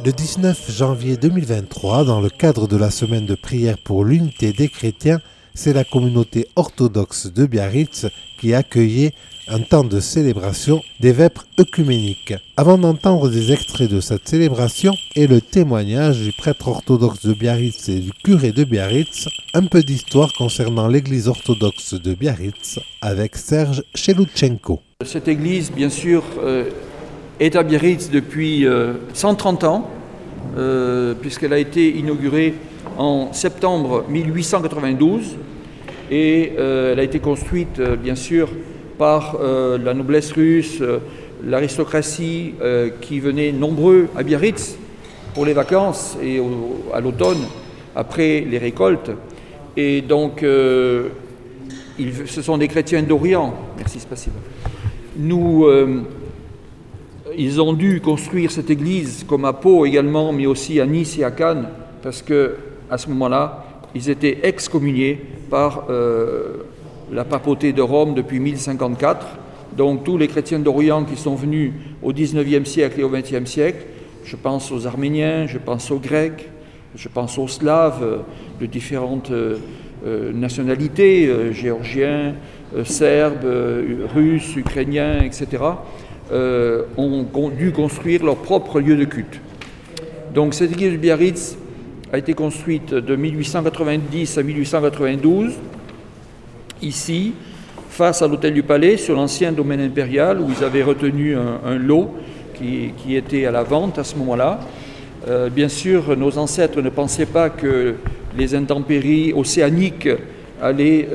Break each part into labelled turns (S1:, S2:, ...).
S1: Le 19 janvier 2023, dans le cadre de la semaine de prière pour l'unité des chrétiens, c'est la communauté orthodoxe de Biarritz qui accueillait un temps de célébration des vêpres œcuméniques. Avant d'entendre des extraits de cette célébration et le témoignage du prêtre orthodoxe de Biarritz et du curé de Biarritz, un peu d'histoire concernant l'église orthodoxe de Biarritz avec Serge Cheloutchenko.
S2: Cette église, bien sûr, est à Biarritz depuis 130 ans, puisqu'elle a été inaugurée en septembre 1892 et elle a été construite, bien sûr, par la noblesse russe, l'aristocratie qui venait nombreux à Biarritz pour les vacances et à l'automne, après les récoltes. Et donc, ce sont des chrétiens d'Orient. Merci, spasibo. Ils ont dû construire cette église, comme à Pau également, mais aussi à Nice et à Cannes, parce qu'à ce moment-là, ils étaient excommuniés par la papauté de Rome depuis 1054. Donc tous les chrétiens d'Orient qui sont venus au XIXe siècle et au XXe siècle, je pense aux Arméniens, je pense aux Grecs, je pense aux Slaves de différentes nationalités, géorgiens, serbes, russes, ukrainiens, etc., ont dû construire leur propre lieu de culte. Donc cette église de Biarritz a été construite de 1890 à 1892, ici, face à l'hôtel du Palais, sur l'ancien domaine impérial, où ils avaient retenu un lot qui était à la vente à ce moment-là. Bien sûr, nos ancêtres ne pensaient pas que les intempéries océaniques allaient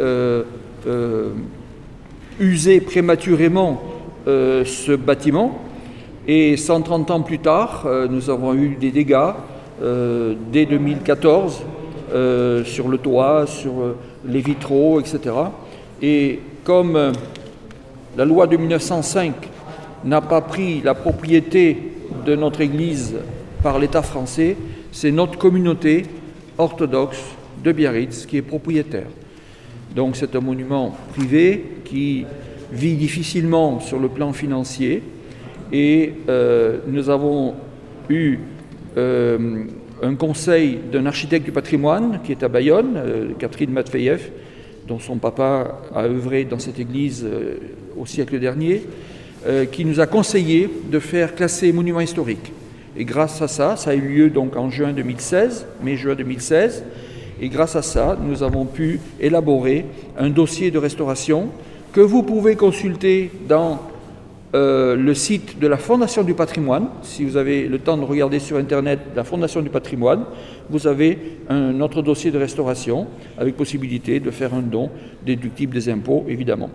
S2: user prématurément ce bâtiment. Et 130 ans plus tard, nous avons eu des dégâts dès 2014 sur le toit, sur les vitraux, etc. Et comme la loi de 1905 n'a pas pris la propriété de notre Église par l'État français, c'est notre communauté orthodoxe de Biarritz qui est propriétaire. Donc c'est un monument privé qui vit difficilement sur le plan financier et nous avons eu un conseil d'un architecte du patrimoine qui est à Bayonne, Catherine Matveyev, dont son papa a œuvré dans cette église au siècle dernier, qui nous a conseillé de faire classer monument historique. Et grâce à ça, ça a eu lieu donc en juin 2016, mai-juin 2016, et grâce à ça, nous avons pu élaborer un dossier de restauration que vous pouvez consulter dans le site de la Fondation du patrimoine. Si vous avez le temps de regarder sur Internet la Fondation du patrimoine, vous avez notre dossier de restauration avec possibilité de faire un don déductible des impôts, évidemment.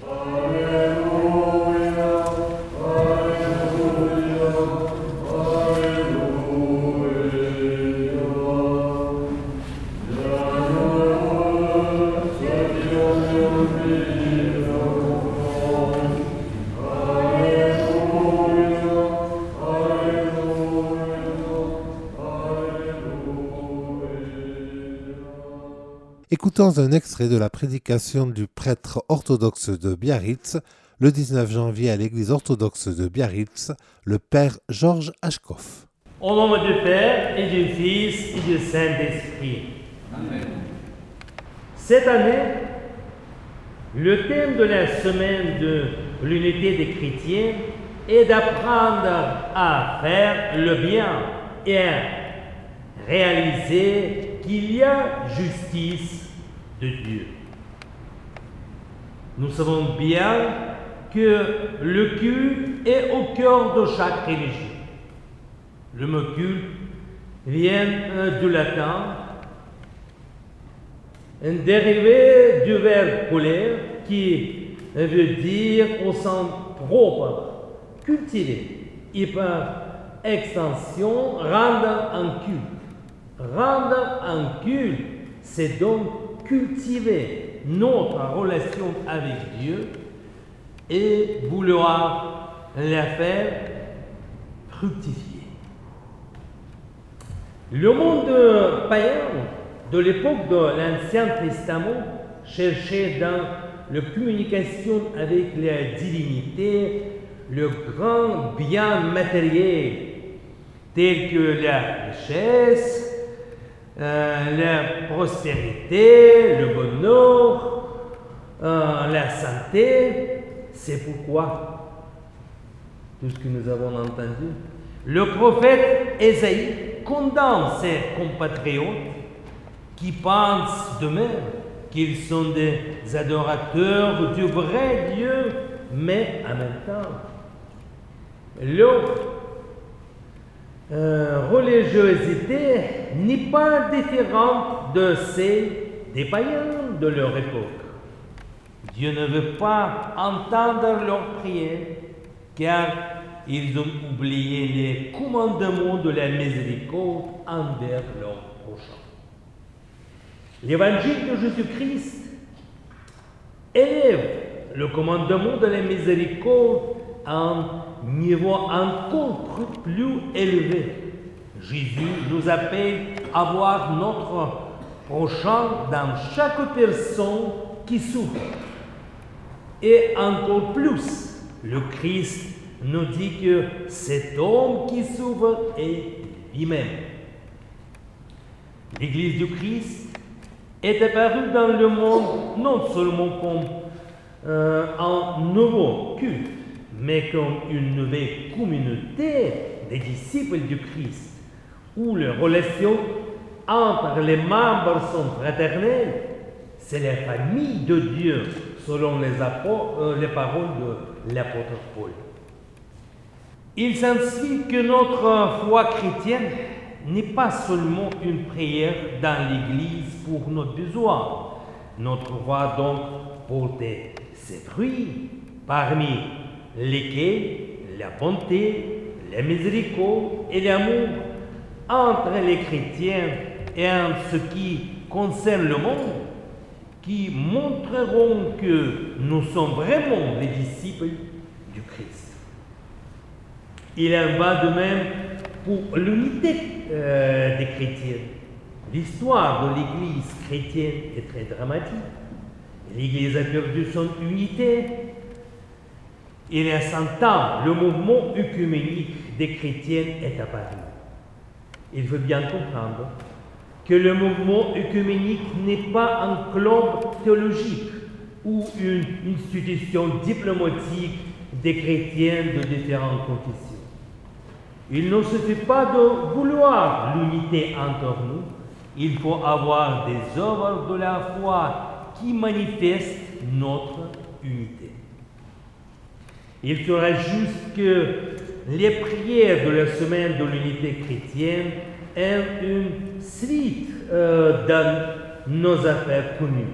S1: Écoutons un extrait de la prédication du prêtre orthodoxe de Biarritz, le 19 janvier à l'église orthodoxe de Biarritz, le père Georges Ashkoff.
S3: Au nom du Père et du Fils et du Saint-Esprit. Amen. Cette année, le thème de la semaine de l'unité des chrétiens est d'apprendre à faire le bien et à réaliser qu'il y a justice de Dieu. Nous savons bien que le culte est au cœur de chaque religion. Le mot culte vient du latin, un dérivé du verbe coller qui veut dire au sens propre, cultiver, et par extension rendre un culte. Rendre un culte, c'est donc cultiver notre relation avec Dieu et vouloir la faire fructifier. Le monde païen de l'époque de l'Ancien Testament cherchait dans la communication avec la divinité le grand bien matériel tels que la richesse, la prospérité, le bonheur, la santé. C'est pourquoi tout ce que nous avons entendu, le prophète Ésaïe condamne ses compatriotes qui pensent de même qu'ils sont des adorateurs du vrai Dieu, mais en même temps, leur religiosité n'est pas différente de celle des païens de leur époque. Dieu ne veut pas entendre leurs prières, car ils ont oublié les commandements de la miséricorde envers leurs prochains. L'évangile de Jésus-Christ élève le commandement de la miséricorde à un niveau encore plus élevé. Jésus nous appelle à voir notre prochain dans chaque personne qui souffre. Et encore plus, le Christ nous dit que cet homme qui souffre est lui-même. L'Église du Christ est apparue dans le monde non seulement comme un nouveau culte, mais comme une nouvelle communauté des disciples du Christ, où les relations entre les membres sont fraternelles. C'est la famille de Dieu, selon les paroles de l'apôtre Paul. Il s'ensuit que notre foi chrétienne n'est pas seulement une prière dans l'Église pour nos besoins. Notre foi donc porte ses fruits, parmi lesquels la bonté, la miséricorde et l'amour entre les chrétiens et en ce qui concerne le monde, qui montreront que nous sommes vraiment les disciples du Christ. Il en va de même pour l'unité des chrétiens. L'histoire de l'Église chrétienne est très dramatique. L'Église a perdu son unité. Il y a 100 ans, le mouvement œcuménique des chrétiens est apparu. Il faut bien comprendre que le mouvement œcuménique n'est pas un club théologique ou une institution diplomatique des chrétiens de différentes confessions. Il ne suffit pas de vouloir l'unité entre nous, il faut avoir des œuvres de la foi qui manifestent notre unité. Il sera juste que les prières de la semaine de l'unité chrétienne aient une suite dans nos affaires communes.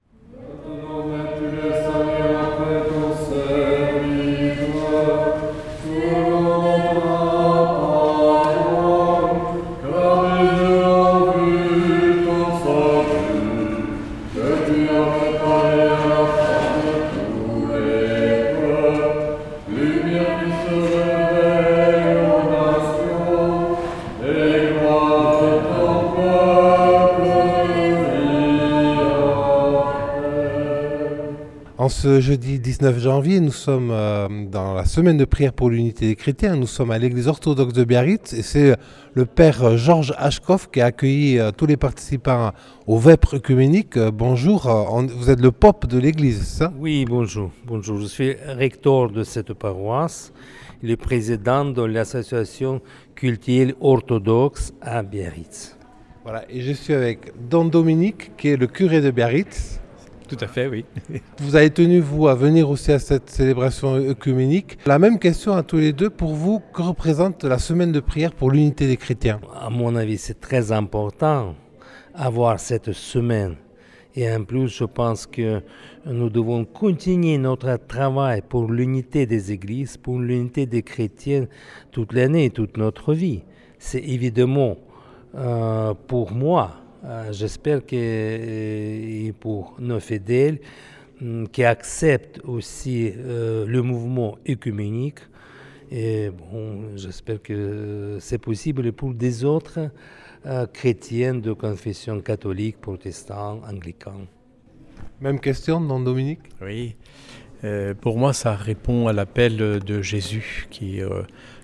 S1: En ce jeudi 19 janvier, nous sommes dans la semaine de prière pour l'unité des chrétiens. Nous sommes à l'église orthodoxe de Biarritz et c'est le père Georges Hachkov qui a accueilli tous les participants au Vêpres œcuménique. Bonjour, vous êtes le pope de l'église, c'est ça?
S3: Oui, bonjour. Bonjour, je suis recteur de cette paroisse, le président de l'association cultuelle orthodoxe à Biarritz.
S1: Voilà, et je suis avec Don Dominique qui est le curé de Biarritz.
S4: Tout à fait, oui.
S1: Vous avez tenu, vous, à venir aussi à cette célébration œcuménique. La même question à tous les deux. Pour vous, que représente la semaine de prière pour l'unité des chrétiens?
S3: À mon avis, c'est très important d'avoir cette semaine. Et en plus, je pense que nous devons continuer notre travail pour l'unité des églises, pour l'unité des chrétiens toute l'année, toute notre vie. C'est évidemment pour moi. J'espère que pour nos fidèles qui acceptent aussi le mouvement œcuménique, et bon, j'espère que c'est possible pour des autres chrétiens de confession catholique, protestant, anglican.
S1: Même question, Don Dominique?
S4: Oui. Pour moi, ça répond à l'appel de Jésus, qui est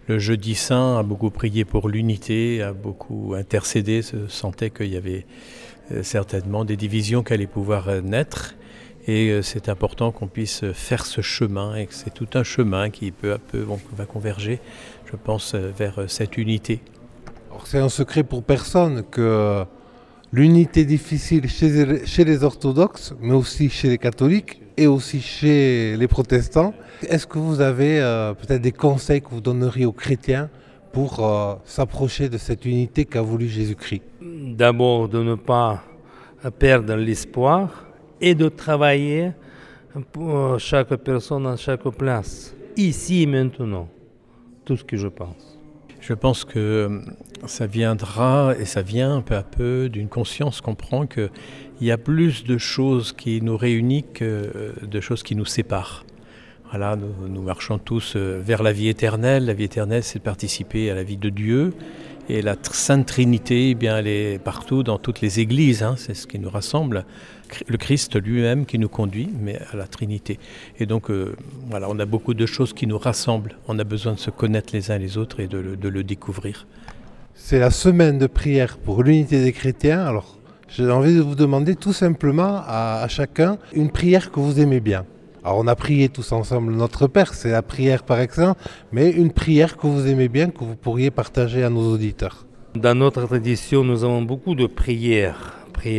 S4: le jeudi saint a beaucoup prié pour l'unité, a beaucoup intercédé, se sentait qu'il y avait certainement des divisions qui allaient pouvoir naître. Et c'est important qu'on puisse faire ce chemin et que c'est tout un chemin qui peu à peu va converger, je pense, vers cette unité.
S1: Alors, c'est un secret pour personne que l'unité est difficile chez les orthodoxes, mais aussi chez les catholiques et aussi chez les protestants. Est-ce que vous avez peut-être des conseils que vous donneriez aux chrétiens pour s'approcher de cette unité qu'a voulu Jésus-Christ?
S3: D'abord, de ne pas perdre l'espoir et de travailler pour chaque personne à chaque place, ici et maintenant, tout ce que je pense.
S4: Je pense que ça viendra et ça vient peu à peu d'une conscience qu'on prend qu'il y a plus de choses qui nous réunissent que de choses qui nous séparent. Voilà, nous marchons tous vers la vie éternelle. La vie éternelle, c'est de participer à la vie de Dieu. Et la Sainte Trinité, eh bien, elle est partout dans toutes les églises, hein, c'est ce qui nous rassemble. Le Christ lui-même qui nous conduit, mais à la Trinité. Et donc, voilà, on a beaucoup de choses qui nous rassemblent. On a besoin de se connaître les uns les autres et de le découvrir.
S1: C'est la semaine de prière pour l'unité des chrétiens. Alors, j'ai envie de vous demander tout simplement à chacun une prière que vous aimez bien. Alors, on a prié tous ensemble Notre Père, c'est la prière par excellence, mais une prière que vous aimez bien, que vous pourriez partager à nos auditeurs.
S3: Dans notre tradition, nous avons beaucoup de prières.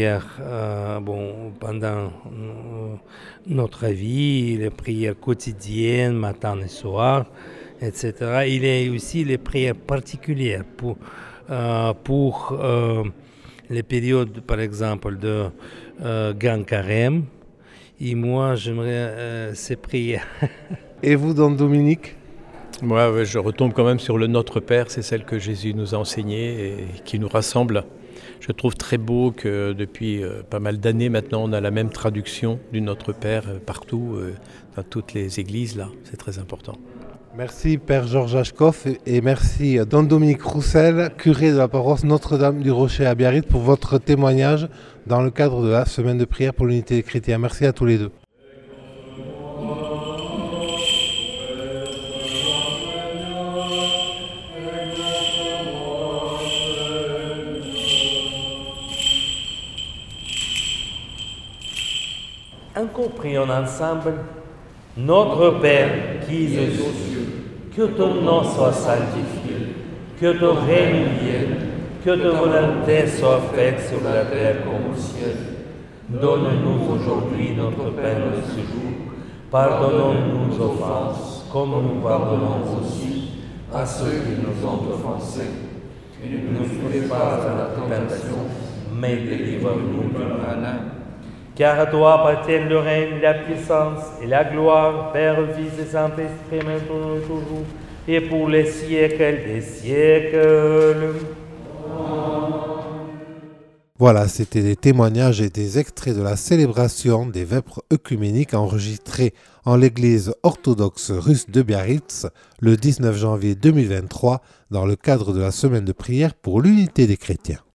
S3: Pendant notre vie, les prières quotidiennes, matin et soir, etc. Il y a aussi les prières particulières pour les périodes, par exemple, de Grand Carême. Et moi, j'aimerais ces prières.
S1: Et vous, Don Dominique?
S4: Moi, je retombe quand même sur le Notre Père, c'est celle que Jésus nous a enseignée et qui nous rassemble. Je trouve très beau que depuis pas mal d'années maintenant, on a la même traduction du Notre Père partout, dans toutes les églises, là. C'est très important.
S1: Merci Père Georges Ashkoff et merci Don Dominique Roussel, curé de la paroisse Notre-Dame du Rocher à Biarritz, pour votre témoignage dans le cadre de la semaine de prière pour l'unité des chrétiens. Merci à tous les deux.
S3: Encore prions ensemble. Notre Père qui es aux cieux, que ton nom soit sanctifié, que ton règne vienne, que ta volonté soit faite sur la terre comme au ciel. Donne-nous aujourd'hui notre pain de ce jour. Pardonne-nous nos offenses, comme nous pardonnons aussi à ceux qui nous ont offensés. Et ne nous fais pas à la tentation, mais délivre-nous du malin. Car à toi appartiennent le règne, la puissance et la gloire, Père, Fils et Saint-Esprit, maintenant et toujours, et pour les siècles des siècles.
S1: Voilà, c'était des témoignages et des extraits de la célébration des vêpres œcuméniques enregistrés en l'église orthodoxe russe de Biarritz le 19 janvier 2023 dans le cadre de la semaine de prière pour l'unité des chrétiens.